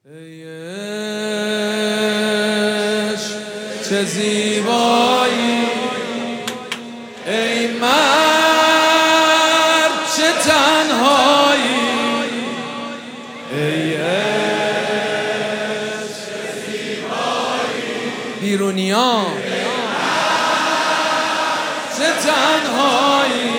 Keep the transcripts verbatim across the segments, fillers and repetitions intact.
ای عشق چه زیبایی، ای مرد چه تنهایی، ای عشق چه زیبایی، بیرونیان چه تنهایی،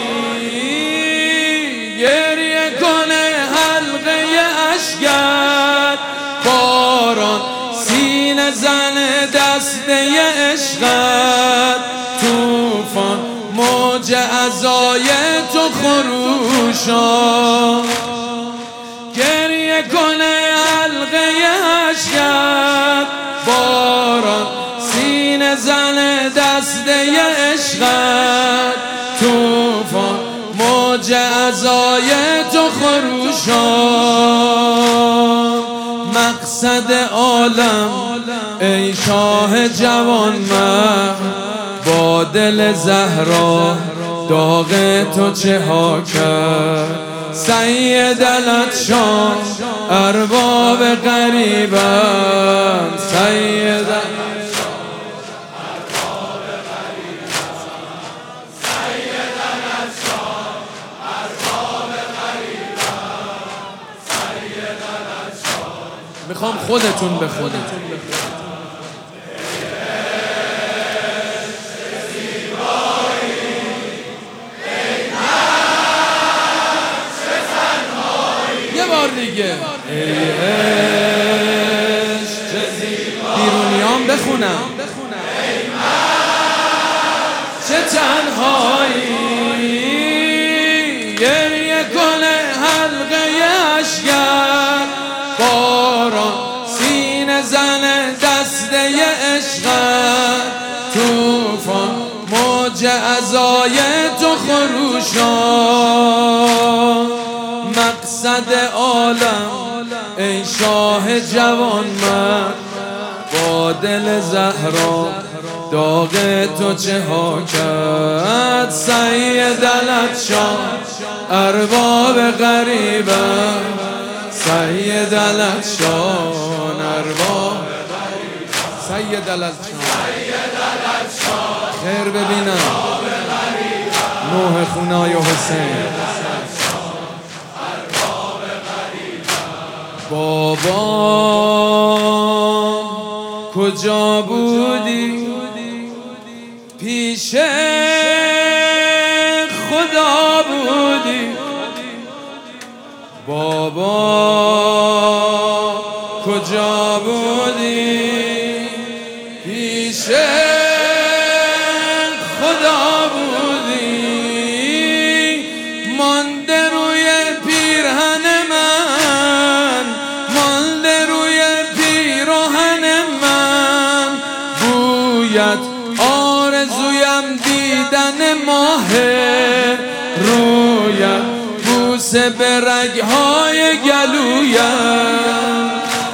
گریه کنه حلقه اشکت، باران سینه زن دسته عشقت، توفان موج عزای تو خروشان، گریه کنه حلقه اشکت، باران سینه زن دسته عشقت، توفان موج عزای تو خروشان، مقصد عالم ای شاه جوانمرد، با دل زهرا داغ تو چه ها کرد، سید الاطشان ارباب غریبم، سید میخوام خودتون به خودتون یه بار دیگه ای عشق چه زیبایی، بیرونیان بخونم ای مرد چه تنهایی، گریه کنه حلقه اشکت، باران سینه زن دسته عشقت، توفان موج عزای تو خروشان، مقصد عالم ای شاه جوانمرد، با دل زهرا داغ تو چه ها کرد، سید الاطشان ارباب غریبم، سید الاطشان ارباب سید الاطشان خیر ببینم نوح خونای حسین، بابا کجا بودی پیش خدا بودی، بابا کجا بودی پیش خدا بودی، مانده روی پیرهن من، مانده روی پیراهن من، بویت آرزویم دیدن ماه رویت، بوسه به رگهای گلویم،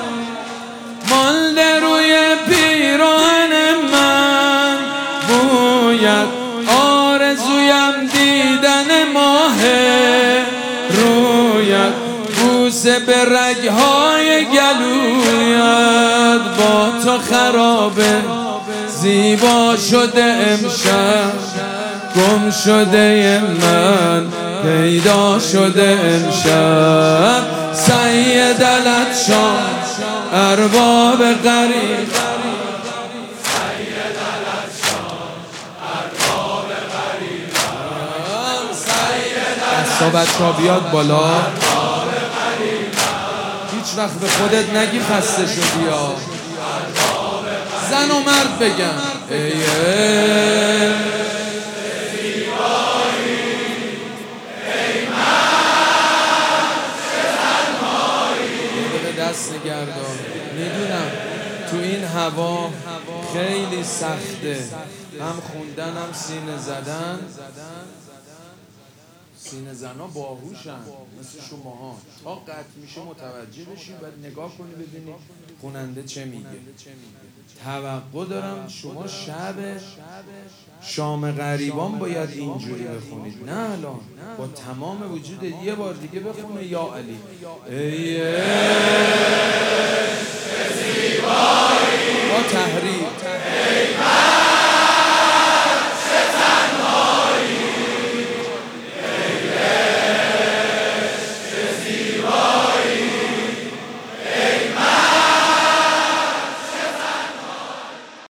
مانده روی پیراهن من، بویت آرزویم دیدن ماه رویت، بوسه به رگهای گلویت، با تو خرابه زیبا شده امشب، گم شده من پیدا شده امشب، سید الاطشان ارباب غریب، سید الاطشان ارباب غریب، دستا بچه‌ها بیاد بالا، هیچ وقت به خودت نگی خسته شدی یا زن و مرد بگم ای دست نگردان، میدونم تو این هوا خیلی سخته، هم خوندن هم سینه زدن، سینه زنا باهوشن مثل شماها، تا قطع میشه متوجه بشی بعد نگاه کنی ببینی خوننده چه میگه. توقع دارم شما شب شام غریبان باید اینجوری بخونید، نه الان با تمام وجود یه بار دیگه بخونه یا علی. ای